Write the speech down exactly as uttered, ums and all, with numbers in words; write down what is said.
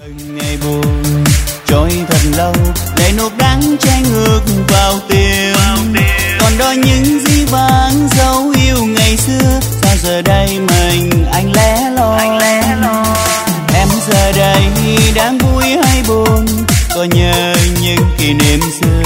Ngày buồn trôi thật lâu, lệ nốt đắng chảy ngược vào tim. Còn đó những dĩ vãng dấu yêu ngày xưa, sao giờ đây mình anh lẻ loi. Em giờ đây đang vui hay buồn, có nhớ những kỷ niệm xưa.